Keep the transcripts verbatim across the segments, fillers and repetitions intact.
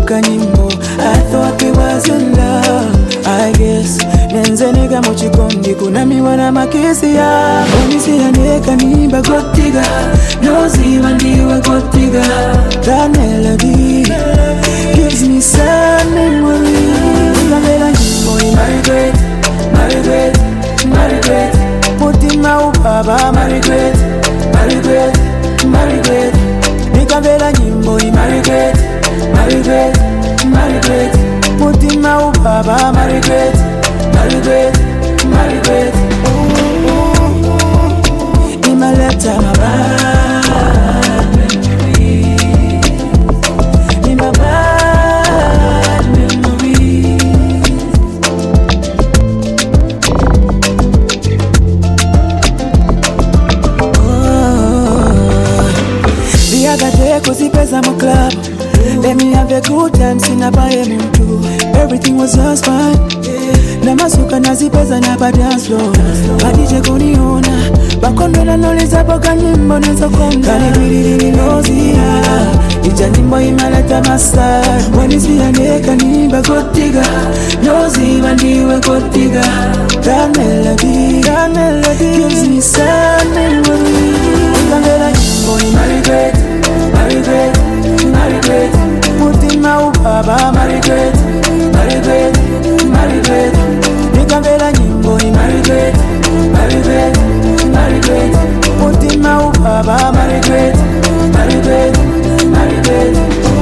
kanyimbo. I thought we was in love. I guess nenze nega muchikondi kunami wana makisi ya onisi ya neka nimba gotiga nozi wandiwa gotiga. That melody gives me sad memories. Nikambela nyimbo in my regret, my regret, my regret. Mutima ubaba my regret, my regret, my regret. Nikambela nyimbo in my regret, my regret, my regret. Mutima ubaba my regret, my regret, my regret. In my lifetime my bad memories, in my bad memories. Oh, the other day kuzi pesa mu club. Let me have a good time, sina bae muntu. Everything was just fine. Na masuka nazipeza na ba dance floor. Badije kuniona, bakondo na noleza boka nyimbo nezo konga. Kani bidiri nozia, ija nyimbo imaleta masar. Wanisi ya neka nimba gotiga, nozi wandiwe gotiga. That melody, that melody gives me sad memories. Nikambela nyimbo in my regret, my regret, my regret. Mutima ubaba my regret, my regret, my regret. Nikambela nyimbo in my regret, my regret, my regret. Mutima ubaba my regret, my regret, my regret.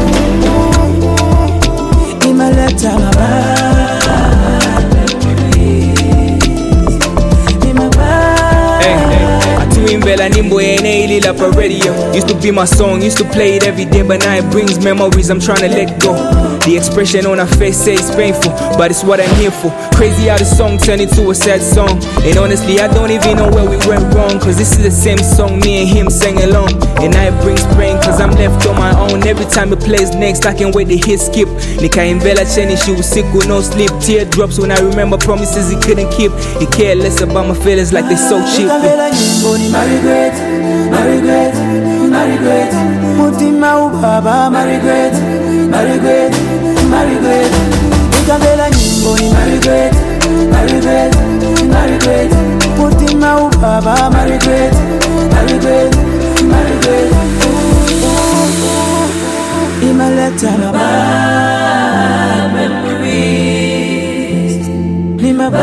In my lifetime my bad memories, in my bad. Hey, hey. Atuimbela nimbo ene ilila pa radio. Used to be my song, used to play it every day, but now it brings memories I'm trying to let go. The expression on her face says it's painful, but it's what I'm here for. Crazy how the song turned into a sad song. And honestly, I don't even know where we went wrong, cause this is the same song me and him sang along. And now it brings pain, cause I'm left on my own. Every time it plays next, I can't wait to hit skip. Nika Imbela Cheni, she was sick with no sleep. Teardrops when I remember promises he couldn't keep. He cared less about my feelings like they so cheap. My regret, my regret, my regret. Mutima ubaba my regret, my regret, my regret. Nikambela nyimbo ni my regret, my regret, my regret. Mutima ubaba my regret, my regret, my regret. In my lifetime my bad memories, in my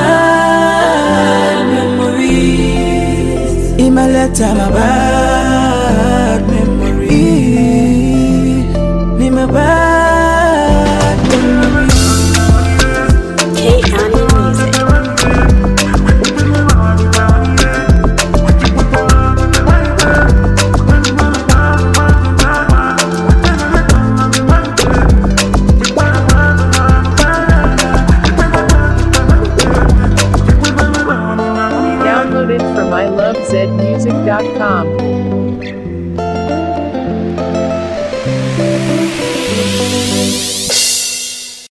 bad memories. In my lifetime my bad